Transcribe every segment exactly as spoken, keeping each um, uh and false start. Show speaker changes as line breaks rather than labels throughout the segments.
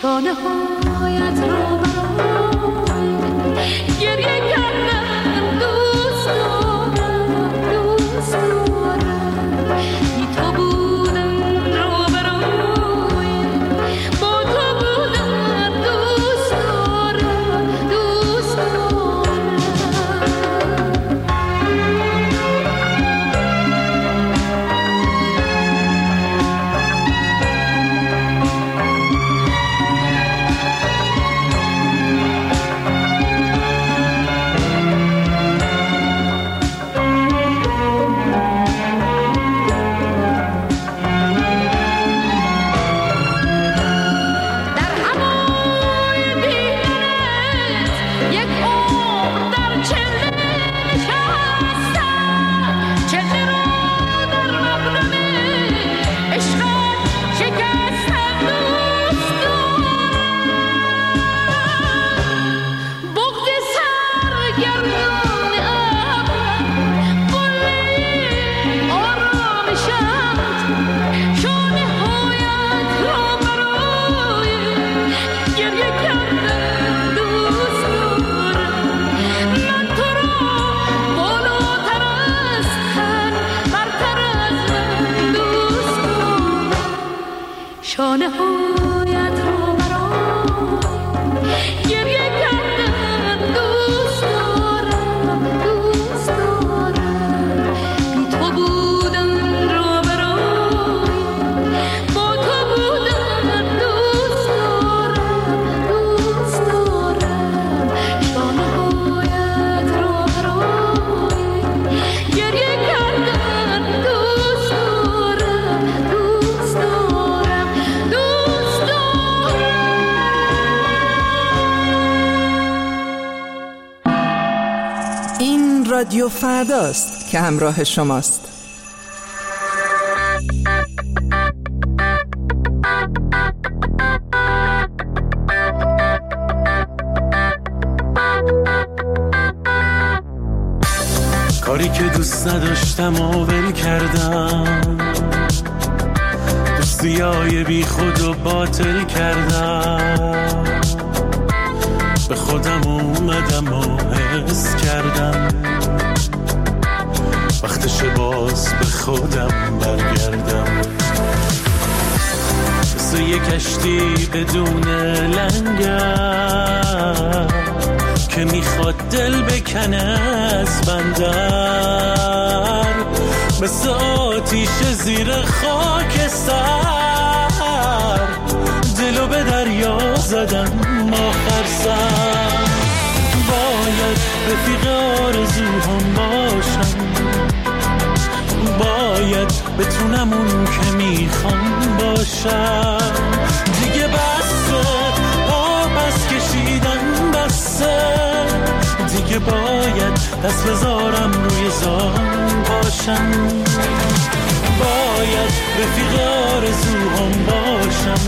شانه هایت رو برای گریه کردن دوست دارم دوست دارم بی تو بودن رو برای با تو بودن دوست دارم دوست دارم شانه هایت رو برای گریه کردن دوست دارم دوست دارم بی تو بودن رو برای با تو بودن دوست دارم دوست دارم شانه هایت رو برای گریه کردن دوست دارم دوست دارم
این رادیو فرداست که همراه شماست.
کاری که دوست نداشتم و ول کردم، دوستیای بی خود و باطل کردم، به خودم اومدم و حس کردم وقتش باز به خودم برگردم. مثل یه کشتی بدون لنگر که میخواد دل بکنه از بندر، مثل آتیش زیر خاک سر دلو به دریا زدم آخر سر. باید رفیق آرزوهام باشم، باید بتونم اون که میخوام باشم. دیگه بسه آبس کشیدن بسه، دیگه باید دست بذارم روی زان باشم. باید رفیق آرزوهام باشم،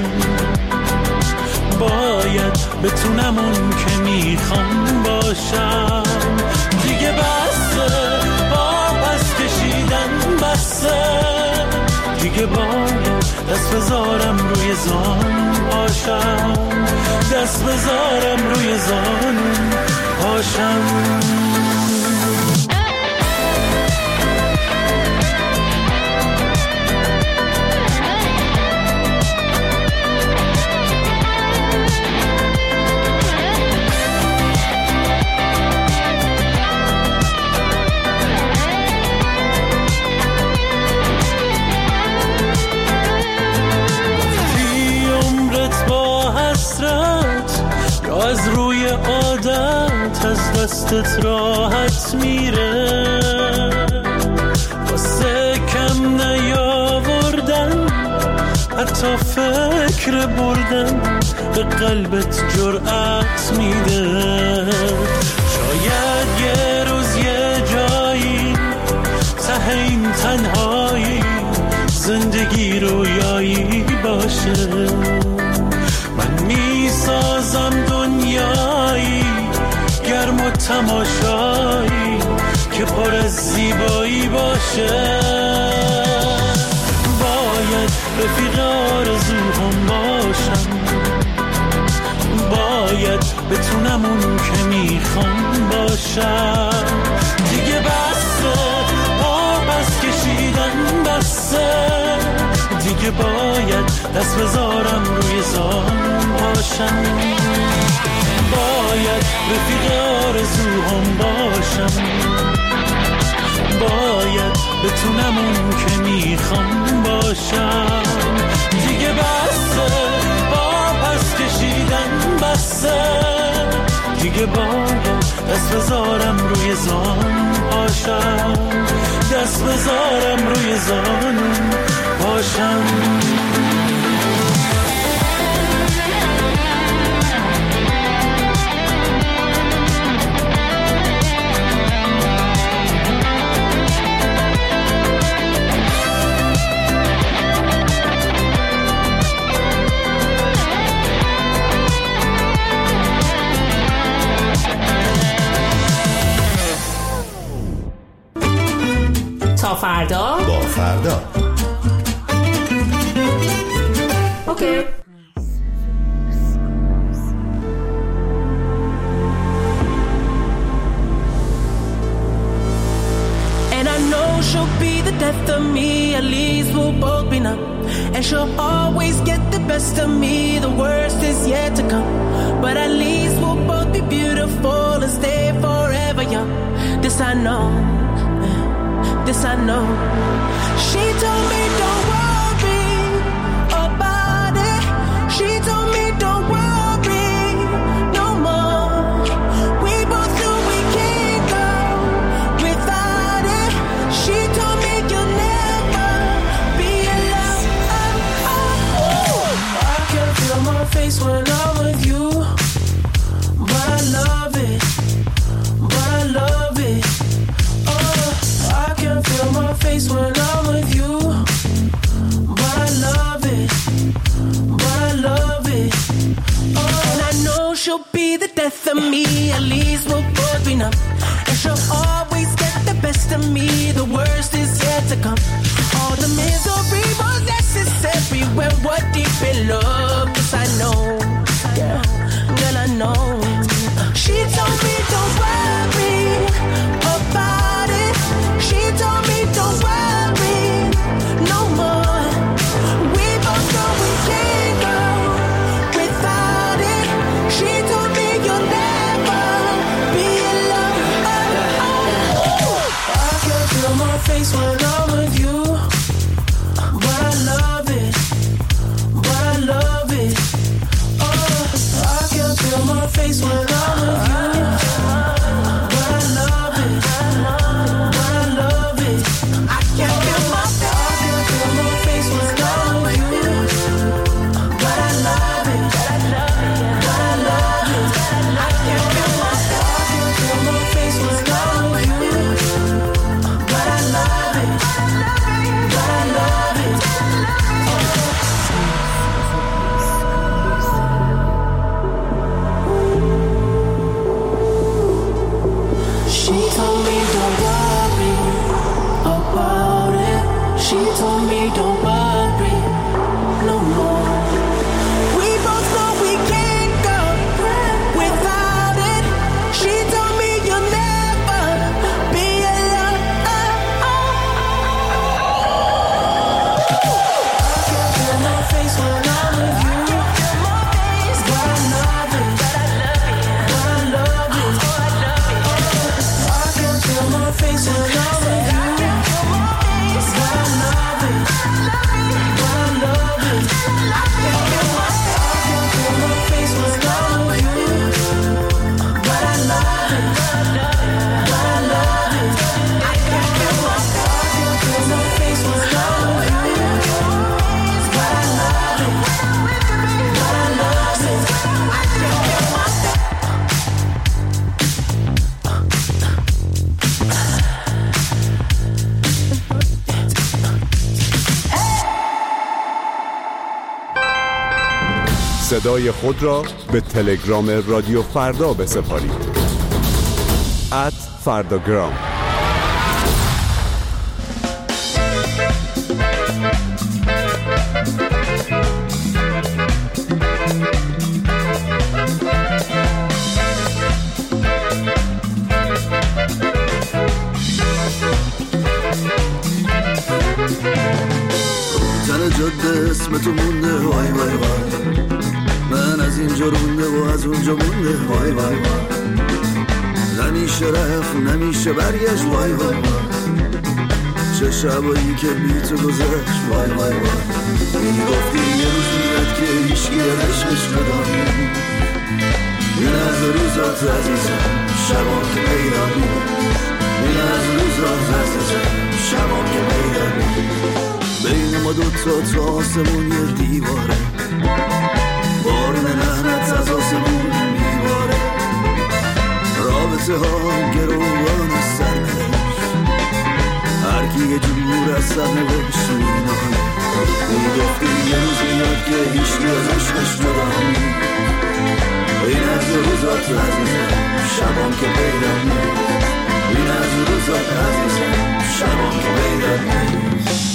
باید بتونم اون که میخوام باشم. دیگه بسه آبس کشیدن بسه، دیگه باید دست بذارم روی زان باشم، دست بذارم روی زان باشم. از روی عادت از دستت راحت میره، واسه کم نیاوردن حتی فکر بردن به قلبت جرأت میده. شاید یه روز یه جایی ته این تنهایی زندگی رویایی باشه، من میسازم دنیایی گرم و تماشایی که پر از زیبایی باشه. باید رفیق آرزوهام باشم، بتونم اون که میخوام باشم. دیگه بسه آبس کشیدن بسه، دیگه باید دست بذارم روی زان باشم. باید رفیق آرزوهام باشم، باید بتونم اون که میخوام باشم. دیگه بسه با پس کشیدن بسه، دیگه باید دست بذارم روی زان باشم، دست بذارم روی زان باشم.
تا فردا
با فردا.
اوکی.
And I know she'll be the death of me, at least we'll both be numb. And she'll always get the best of me, the worst is yet to come. But at least we'll both be beautiful and stay forever young. This I know, this I know. She told me don't worry about it. She told me don't worry no more. We both knew we can't go without it. She told me you'll never be alone. Oh, oh, oh. I can feel my face when I'm with you, but I love it, but I love it. I can feel my face when I'm with you, but I love it, but I love it. Oh, and I know she'll be the death of me, at least we'll both be numb. And she'll always get the best of me, the worst is yet to come. All the misery was necessary when we're deep in love. Yes, I know, yeah, girl, I know. She told me don't worry about it. She told me don't worry no more. We both know we can't go without it. She told me you'll never be alone. Oh, oh, oh. I can feel my face when I'm with you, but I love it, but I love it. Oh, I can feel my face when I'm with you, but I love it, but I love it. I can't feel my face, I can feel my face when I'm with you, but I love it, but I love it. I can't feel my face, I can feel my face when I'm with you, but I love it, but I love it. She told me don't worry about it. She told me don't worry no more. We both know we can't go without it. She told me you'll never be alone. I can feel my face when I'm with you, but I love it, but I love it. I can feel my face when I'm with you, but I love it, but I love it. I can feel my, I can feel my face when I'm with you, but I love it, but I love it. I can feel my, I can feel my face when I'm with you, but I love it, but I love it. I can feel my.
صدای خود را به تلگرام رادیو فردا بسپارید. ات فرداگرام.
اینجا رونده و از اونجا مونده، وای وای وای. نمیشه رفت نمیشه برگشت، وای وای وای. چه شبایی که بی تو گذشت، وای وای وای. میگفتی یه روز میاد که هیچکی از عشقش جدا نیست. این از روزات عزیزم شبا که پیدا نیست. این از روزات عزیزم شبا که پیدا نیست. بین ما دوتا تا آسمون یه دیواره، بارون لعنت از آسمون میباره. رابطه ها گروگان سرنوشت، هر کی یه جور از سرنوشت میناله. میگفتی یه روز میاد که هیچکی از عشقش جدا نیست. این از روزات عزیزم شبام که پیدا نیست. این از روزات عزیزم شبام که پیدا نیست.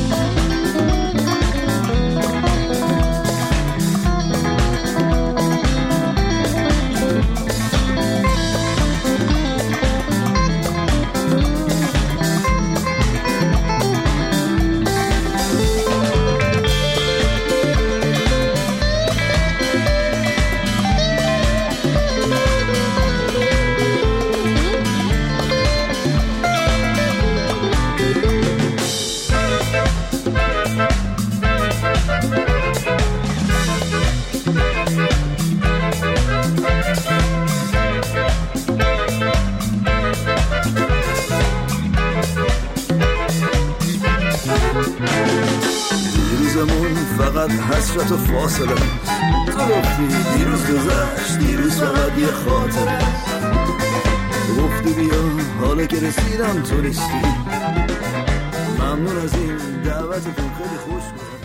حسرت و فاصله تو گفتی دیروز گذشت، دیروز فقط یه خاطره. گفتی بیا حالا که رسیدم تو نیستی. ممنون از این دعوتتون، خیلی خوش بود.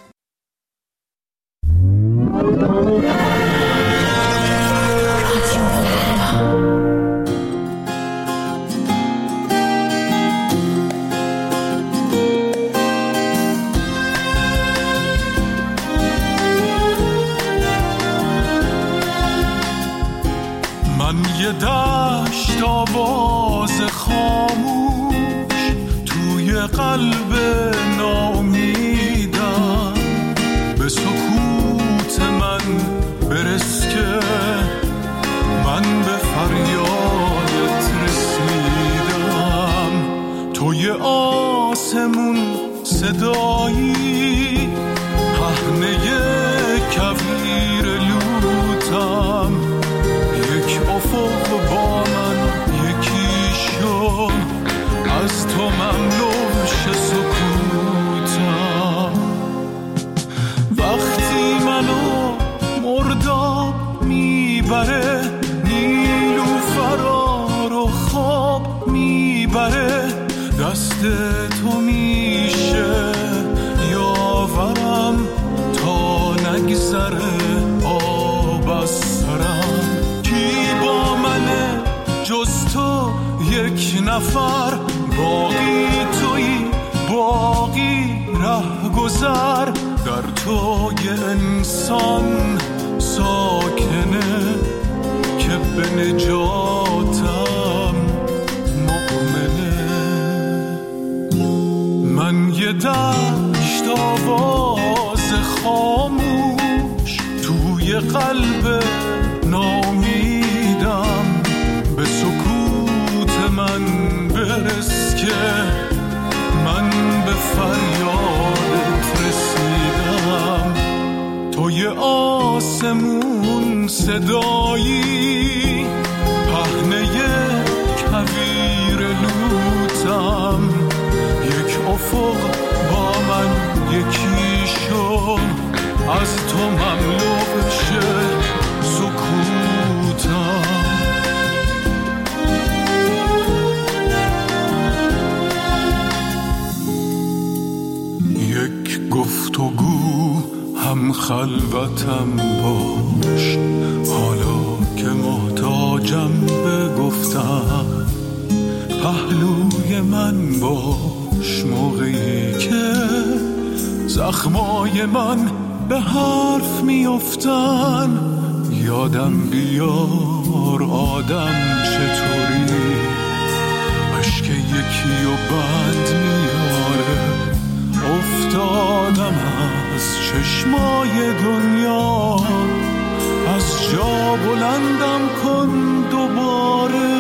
یه دشت آواز خاموش توی قلب ناامیدم. به سکوت من برس که من به فریادت رسیدم. توی آسمون صدایی پهنه کویر لوتم. یک افق با من یکی شد، از تو ممنون شه سکوتم. وقتی منو مرداب میبره، نیلوفرا رو خواب میبره. دست تو میشه یاورم تا نگذره آب از سرم. جز تو یک نفر، باقی تویی باقی ره گذر. در تو یه انسان ساکنه که به نجاتم مؤمنه. من یه دشت آواز خاموش توی قلب ناامیدم. به سکوت من برس که من به فریادت رسیدم. توی آسمون صدایی پهنه کویر لوتم. یک افق با من یکی شد، از تو مملو شه سکوتم. گفتگو هم خلوتم باش، حالا که محتاجم به گفتم. پهلوی من باش موقعی که زخمای من به حرف میافتن. یادم بیار آدم چطوری، اشک یکی و بند میاره. افتادم از چشمای دنیا، جا بلندم کن دوباره.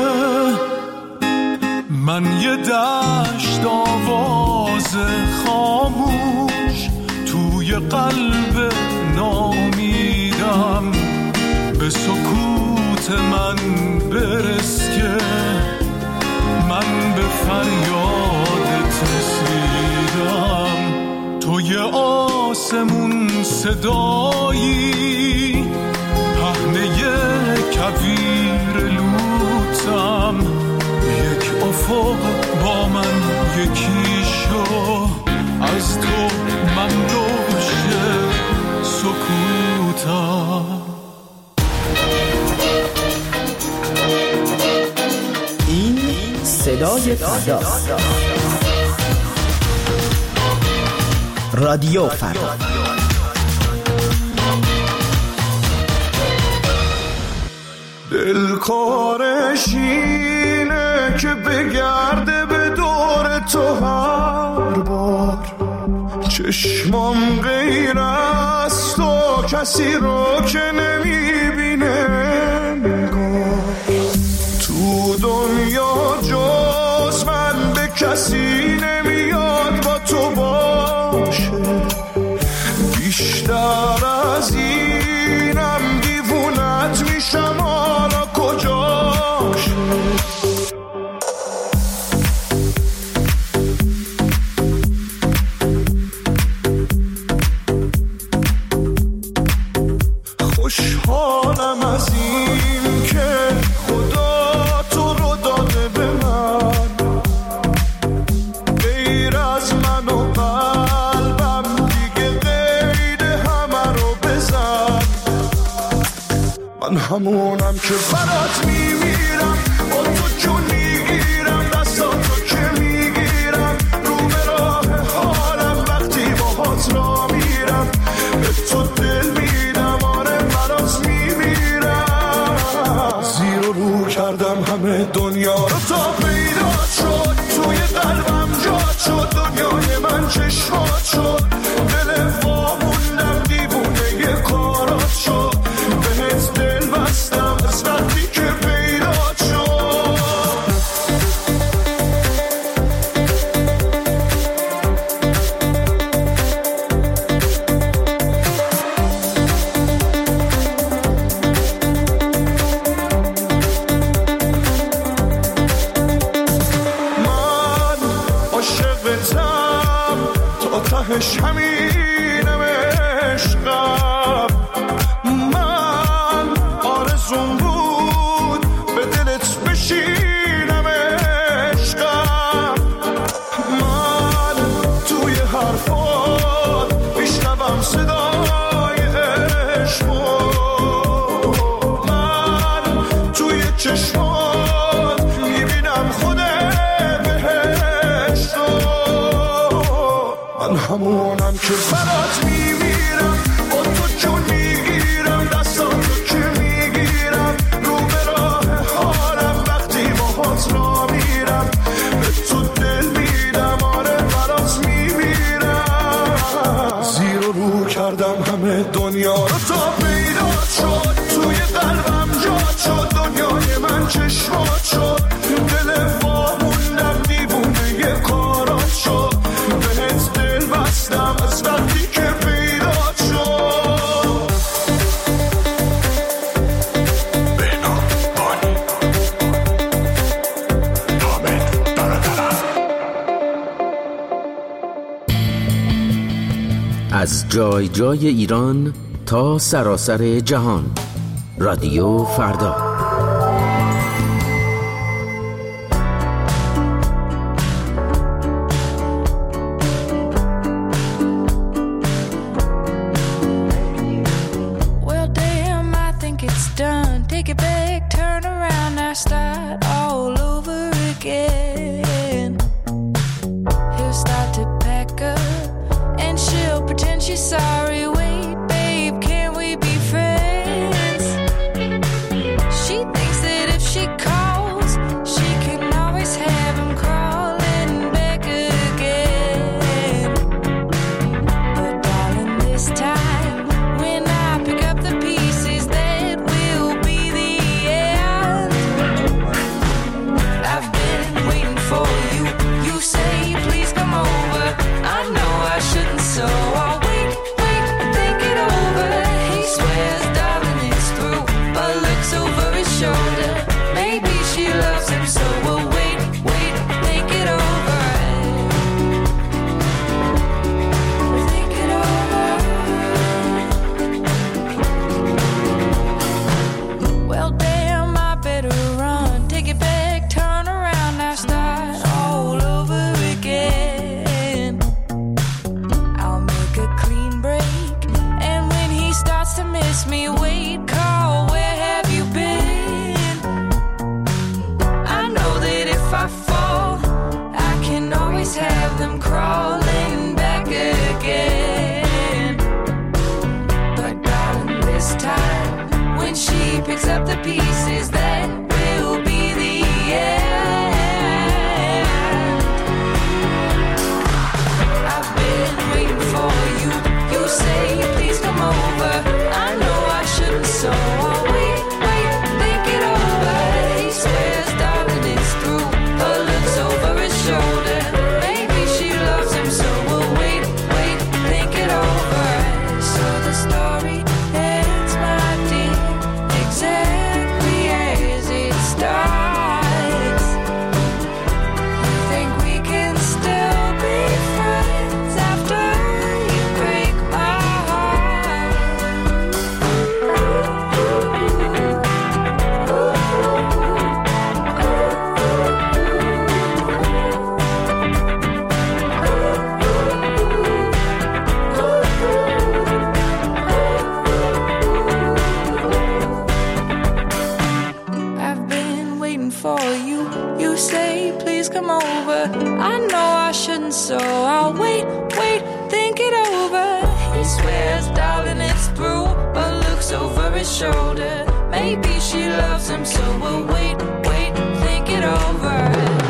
من یه دشت آواز خاموش توی قلب نامیدم، به سکوت من برس که من به فریادت رسیدم. توی آسمون صدایی، پهنه کویر لوتم، یک افق با من یکی شو، از تو من روشه سکوتم.
این صدای فرداست. رادیو فردا.
دلکارش اینه که بگرده به دور تو هر بار، چشمام غیر از تو کسی رو که نمیبینه نگاه. تو دنیا جز من به کسی نمیاد با تو باشه، بیشتر از اینم دیوونت میشم، حالا کجاشه؟ خوشحالم از این که خدا تو رو داده به من، غیر از من و قلبم دیگه قید همه رو بزن. من همونم که برات میمیرم، با تو چون میگیرم دستاتو که میگیرم، رو به راه حالم وقتی باهات را میرم، به تو دل میدم، آره برات میمیرم. زیر و رو کردم همه دنیا رو تا پیدا شد، توی قلبم جا شد، دنیای من چشمات شد، دل واموندم دیوونه یه کارات شد، بهت دل بستم از وقتی که پیدا شد. من عاشقتم تا تهش همینم عشقم، من آرزوم بود به دلت بشینم عشقم، من توی حرفات میشنوم صدای عشقو، من توی چشمات میبینم خود بهشتو. من همونم که برات میمیرم، با تو چون میگیرم دستاتو که میگیرم، رو به راه حالم وقتی باهات را میرم، به تو دل میدم، آره برات میمیرم. زیر و رو کردم همه دنیا رو تا پیدا شد، توی قلبم جا شد، دنیای من چشمات شد، دل واموندم دیوونه یه کارات شد، بهت دل بستم از وقتی که پیدا شد. بهنام بانی حامد برادرم.
از جای جای ایران تا سراسر جهان، رادیو فردا.
Well, damn, I think it's done. Take it back, turn around, now start all over again. He'll start to pack up, and she'll pretend she's sorry. Wait, babe, can we be friends? She makes me wait, call, where have you been? I know that if I fall, I can always have them crawling back again. But darling, this time, when she picks up the pieces, that will be the end. I've been waiting for you. You say, please come over. I know I shouldn't, so I'll wait, wait, think it over. He swears, darling, it's through, but looks over his shoulder. Maybe she loves him, so we'll wait, wait, think it over. So the story ends, my dear, exactly as it starts. You think we can still be friends after you break my heart? I've been waiting for you. You say, please come over. I know I shouldn't, so I'll wait, wait, think it over. He swears, darling, it's through, but looks over his shoulder. Maybe she loves him, so we'll wait, wait, think it over.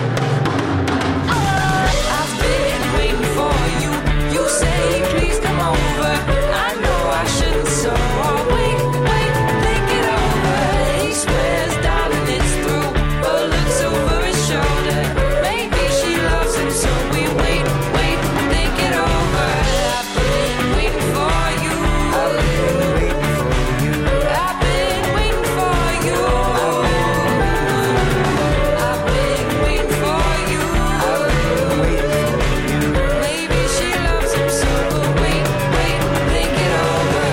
I've been waiting for you. You say, please come over. I know I shouldn't, so I'll wait, wait, think it over. He swears, darling, it's through, but looks over his shoulder. Maybe she loves him, so we wait, wait, think it over. I've been waiting for you. I've been waiting for you. I've been waiting for you. I've been waiting for you. I've been waiting for you. Maybe she loves him, so we'll wait, wait, think it over.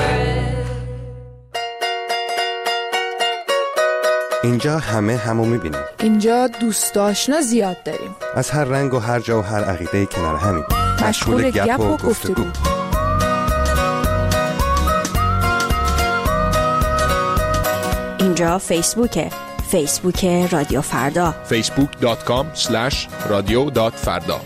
اینجا همه همو میبینیم.
اینجا دوست آشنا زیاد داریم.
از هر رنگ و هر جا و هر عقیده‌ای کنار همیم.
مشغول گپ و گفتگو.
اینجا فیسبوکه. فیسبوک رادیو فردا.
فیسبوک دات کام اسلش رادیو دات فردا.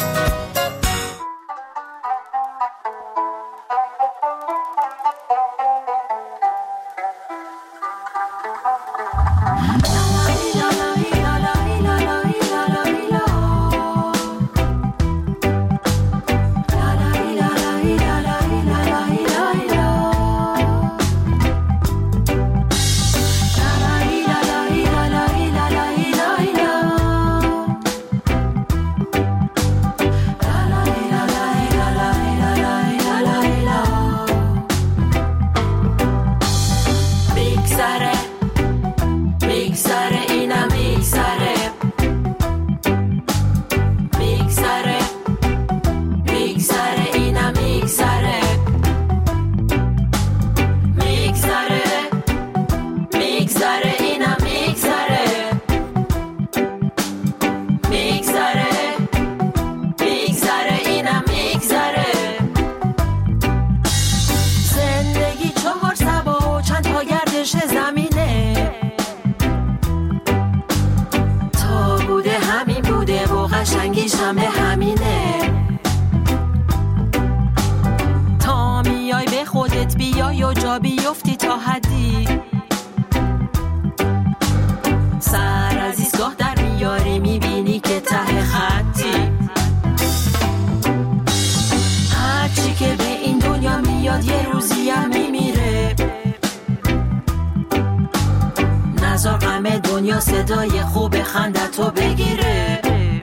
صدای خوب خندتو بگیره.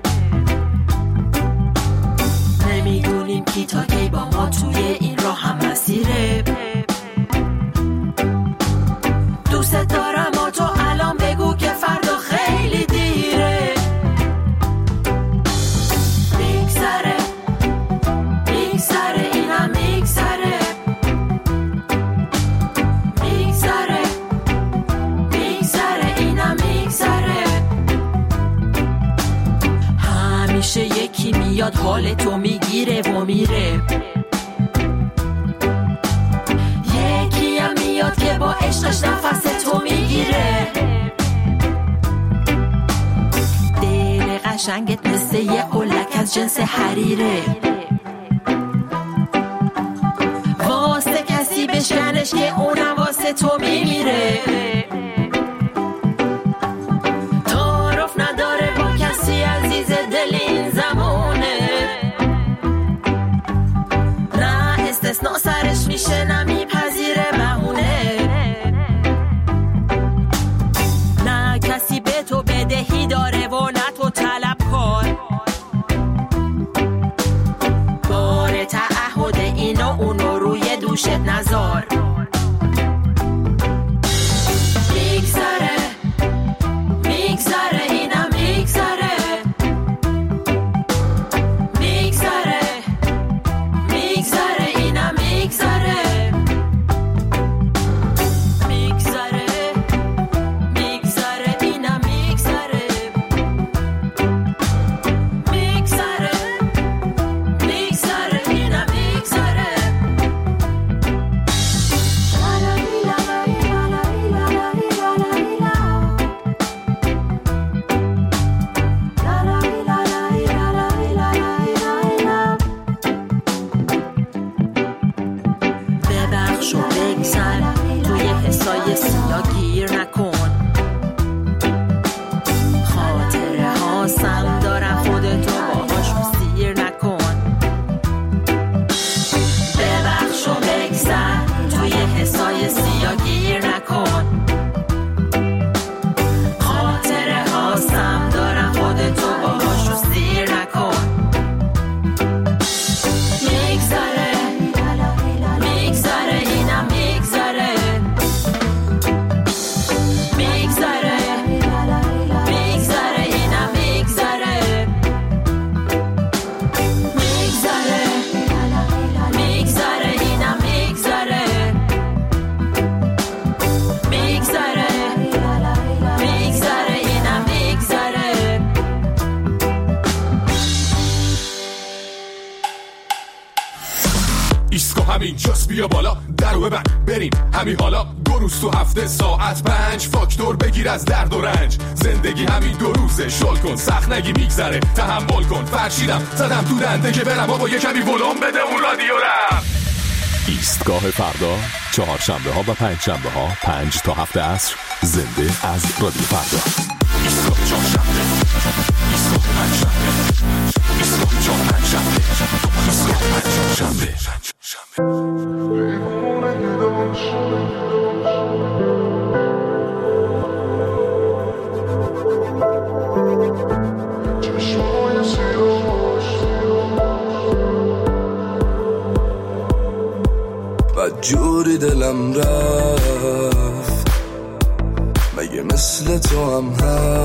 نمیدونیم کی تا کی با ما توی این راه هم مسیره. دوست دارم ما تو الان بگو که فردا خیلی دیره. میگذره میگذره اینم میگذره. میگذره میگذره اینم میگذره. همیشه یکی میاد حال تو میگیره و میره. یکی هم میاد عشقش نفس تو میگیره. دل قشنگت مثل یه اولک از جنس حریره، واسه کسی بشکنش که اونم واسه تو میمیره. تعارف نداره با کسی عزیز دل این زمانه، نه استثناء سرش میشه نه میپذیره بهونه. نه کسی به تو بدهی داره و نه تو طلب کار، بار تعهد اینو اونو روی دوشت نذار. میگذره میگذره اینم میگذره، میگذره میگذره اینم میگذره، میگذره میگذره اینم میگذره، میگذره میگذره اینم میگذره. ببخش و بگذر توی حسای سیا گیر نکن، خاطره ها سم دارن خودتو باهاشون سیر نکن. ببخش و بگذر توی حسای سیا گیر نکن، خاطره ها سم دارن خودتو باهاشون سیر نکن. میگذره میگذره اینم میگذره، میگذره میگذره اینم میگذره، میگذره میگذره اینم میگذره، میگذره میگذره اینم میگذره.
ایسکو همین جاست بیا بالا درو ببند بریم همین حالا. دو روز تو هفته ساعت پنج فاکتور بگیر از درد و رنج. زندگی همین دو روزه شل کن سخت نگی میگذره تحمل کن. فرشیدم زدم تو دنده که برم بابا یه کمی ولوم بده اون رادیو رم.
ایستگاه فردا چهارشنبه ها و پنج شنبه ها پنج تا هفت عصر زنده از رادیو فردا.
ایستگاه چهارشنبه ایستگاه پنج شنبه ایستگاه چهار پنج شنبه ایستگاه پنج شنبه.
جوری دلم رفت مگه مثل تو هم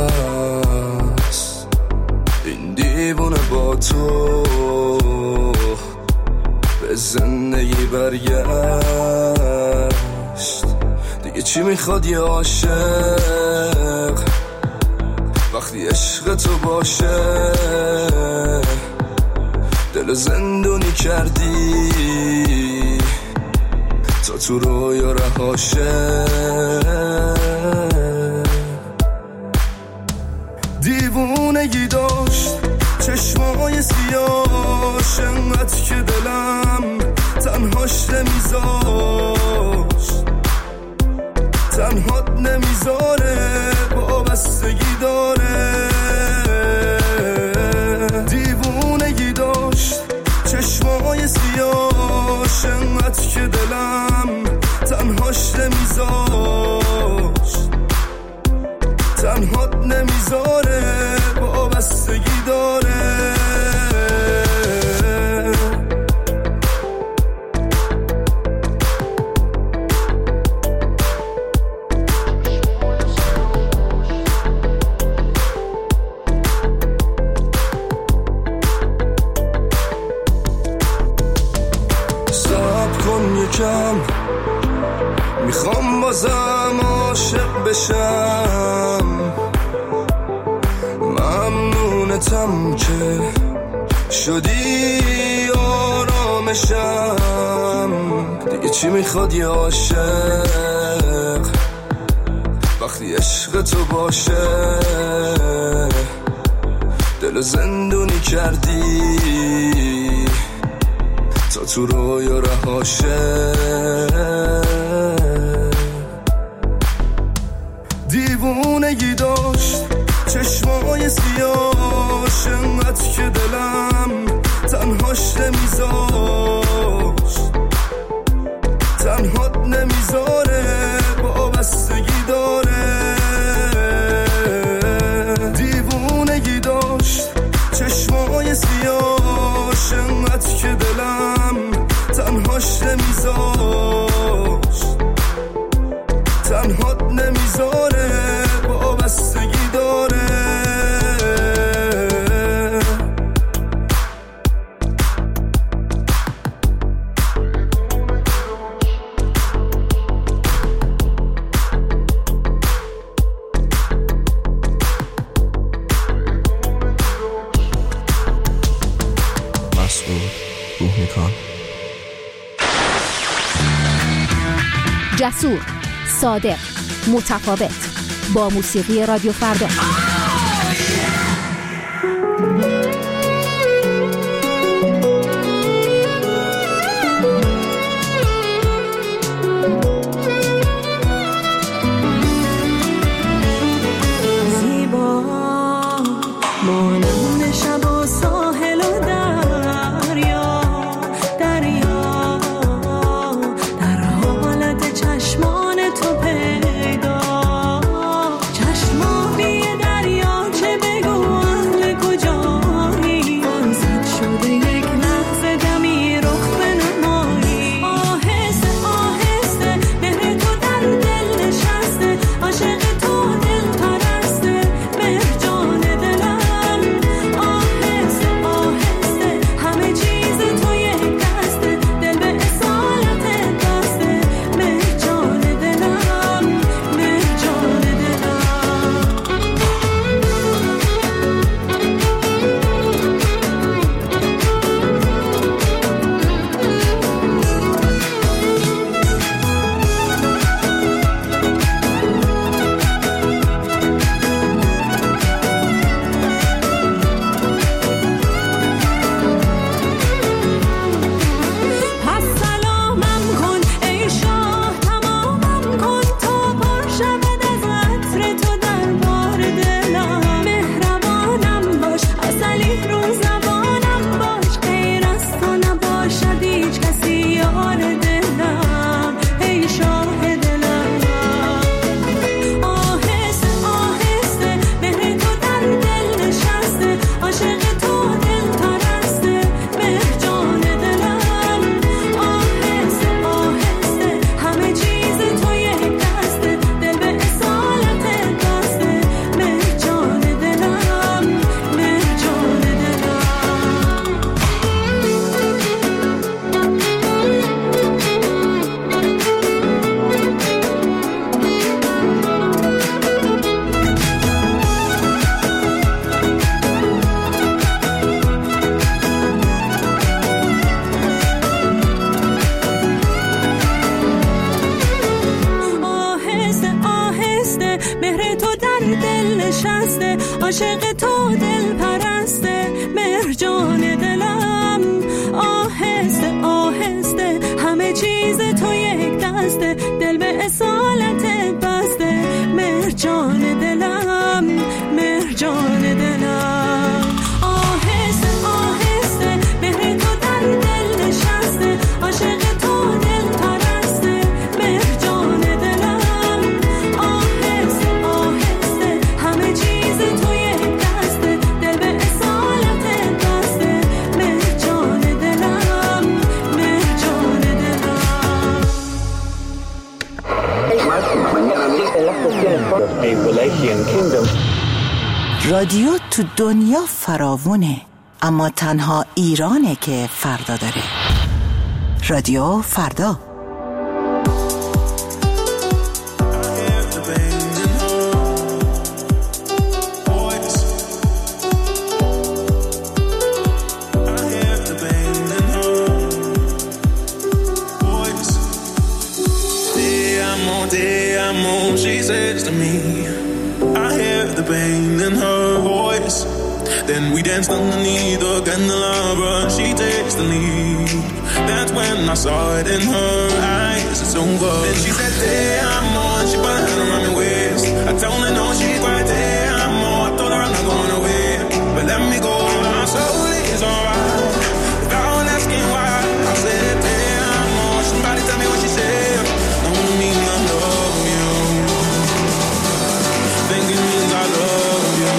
هست این دیوونه با تو به زندگی برگشت. دیگه چی میخواد یه عاشق وقتی عشق تو باشه؟ دل زندونی کردی تا تو رویا رهاشه. دیوونگی داشت چشمای سیاش انقدر که دلم تنهاش نمیذاشت، تنهات نمیذاره وابستگی داره. دیوونگی داشت چشمای سیاش انقدر که دلم تنهاش نمیذاشت، تنهات نمیذاره وابستگی داره. میخوام بازم عاشق بشم، ممنونتم که شدی آرامشم. دیگه چی میخواد یه عاشق عاشق وقتی عشق تو باشه دل زندونی کردی تا تو رویا رهاشه دیوونگی داشت چشمای سیاش انقدر که دلم تنهاش نمیذاشت تنهات نمیذاره وابستگی داره دیوونگی داشت چشمای سیاش انقدر که دلم تنهاش نمیذاشت تنهات نمیذاره وابستگی داره
جسور، صادق، متفاوت با موسیقی رادیو فردا.
زیبا مانند شب و ساحل و دریا دریا در حالت چشمان تو پیدا چشمانی دریا چه بگو اهل کجایی فرصت شده یک لحظه دمی رخ بنمایی آهسته آهسته مهر تو در دل نشسته عاشق تو دل پرسته مهر جان دلم آهسته آهسته همه چیز تو یک دسته دل به اصالت دسته مهر جان دلم مهر جان دلم پس سلامم کن ای شاه تمامم کن تا پر شود از عطر تو در بار دلم مهربانم باش عسلی رو زبانم باش غیر از تو نباشد هیچ کسی یار دلم ای شاه دلم آهسته آهسته مهر تو در دل نشسته عاشق تو دل پرسته مهر جان دلم آهسته آهسته همه چیز تو یک دسته دل به اصالت دسته مهر جان دلم مهر جان دلم آهسته آهسته مهر تو در دل نشسته عاشق تو دل پرسته مهر جان دلم آهسته آهسته همه چیز تو یک دسته دل به اصالت بسته مهر جان دلم مهر جان دلم آهسته آهسته مهر تو در دل نشسته عاشق تو دل پرسته مهر جان دلم آهسته آهسته همه چیز تو یک دسته دل به اصالت بسته مهر جان دلم مهر جان دلم
رادیو تو دنیا فراوونه اما تنها ایرانه که فردا داره. رادیو فردا.
amo, te amo, she says to me. I hear the pain in her voice. Then we danced underneath the candelabra. She takes the lead. That's when I saw it in her eyes. It's over. Then she said, te amo, and she put her hand around my waist. I told her no, she's right, te amo. I told her I'm not going away, but let me go. My soul is alright, without asking why. I said, te amo. Somebody tell me what she said. Don't mean I love you. Think it means I love you.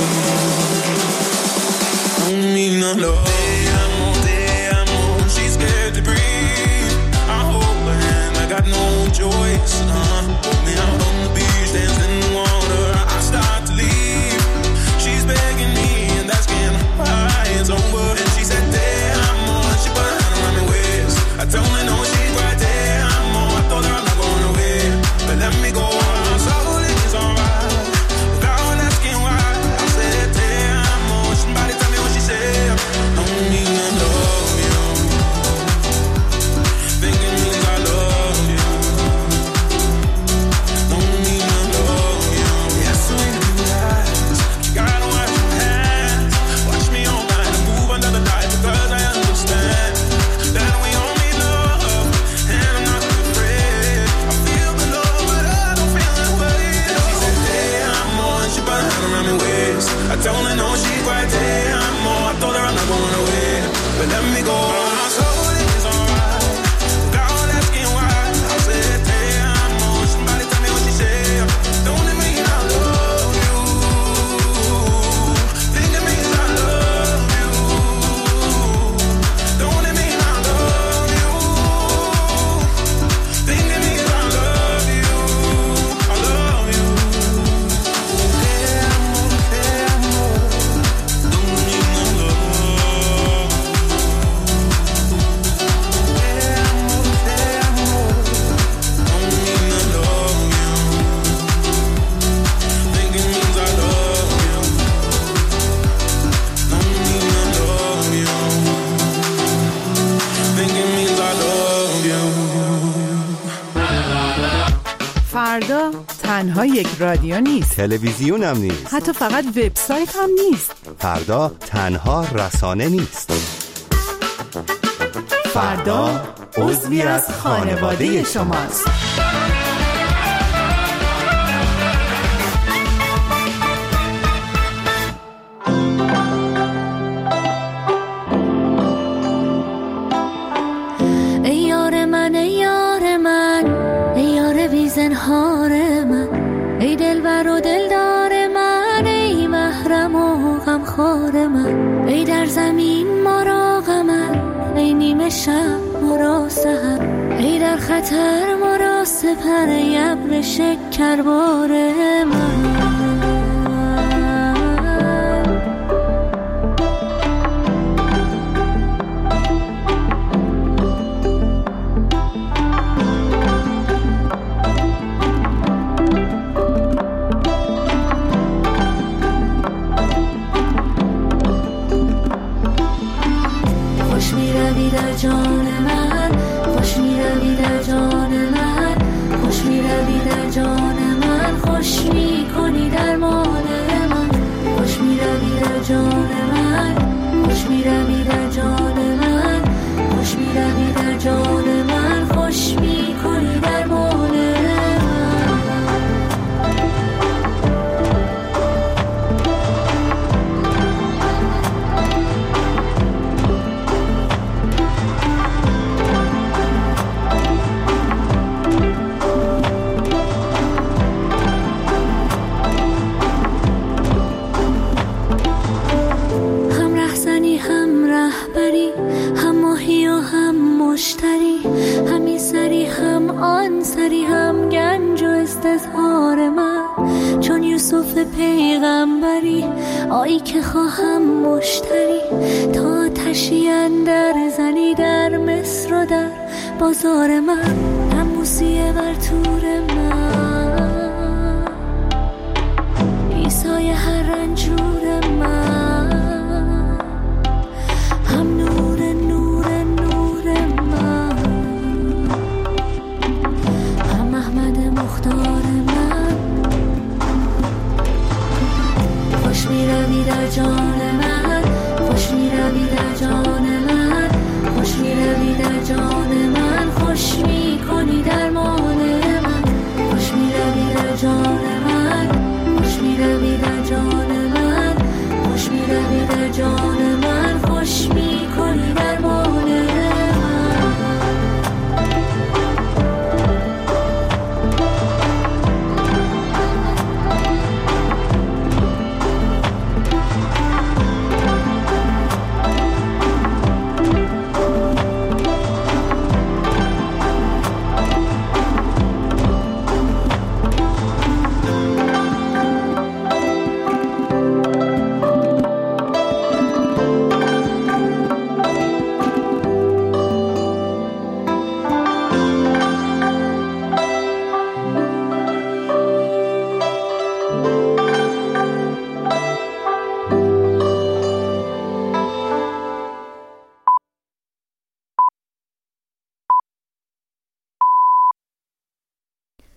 Don't mean I love you. Te amo, te amo. She's scared to breathe. I hold her hand, I got no choice. Uh, put me out on the beach, dancing in the water. I start to leave. She's begging me and asking why it's over. And she said, te amo. She put her hand around my waist. I told her no, she's right, te amo. I told her I'm not going away, but let me go. My soul is alright, without asking why. I said, te amo. Somebody tell me what she said. Don't mean I love you. Think it means I love you. Don't mean I love you. Yes, sweet blue eyes. You gotta wash your hands. Watch me all night and move under the light, because I understand that we all need love, and I'm not afraid. I feel the love, but I don't feel that way. She said, te amo, and she put her hand around my waist. I told her no, she's right, te amo. I told her I'm not going away, but let me go. My soul is alright, without asking why. I said, te amo. Somebody tell me what she said. Don't it mean I love you? Think it means I love you. Don't it mean I love you? Think it means I love you. I love you. Te amo, te amo. Don't mean I love you. Te amo, te amo. Don't mean I love you. Think it means I love you. Don't mean I love you. Think it means I love you.
فردا تنها یک رادیو نیست،
تلویزیون هم نیست،
حتی فقط وبسایت هم نیست.
فردا تنها رسانه نیست.
فردا عضوی از خانواده شماست.
ای یار من، ای یار من، ای یار بی زنهار من، ای دلبر و دلدار من، ای محرم و غمخوار من، ای در زمین ما را قمر، ای نیمه شب ما را سحر، ای در خطر ما را سپر، ای ابر شکربار من. خوش می روی در جان من، خوش می روی در جان من، خوش می روی در جان من، خوش می کنی درمان من، خوش می روی در جان من، خوش می روی در جان من، خوش می روی در جان من، خوش می کنی درمان من. مشتری همین سری هم آن سری هم گنج و استظهار من، چون یوسف پیغمبری آیی که خواهم مشتری، تا تشی اندر زنی در مصر و در بازار من، نموسیه بر تور من، عیسای هر رنجور من، هم نور نور نور من، هم احمد دختر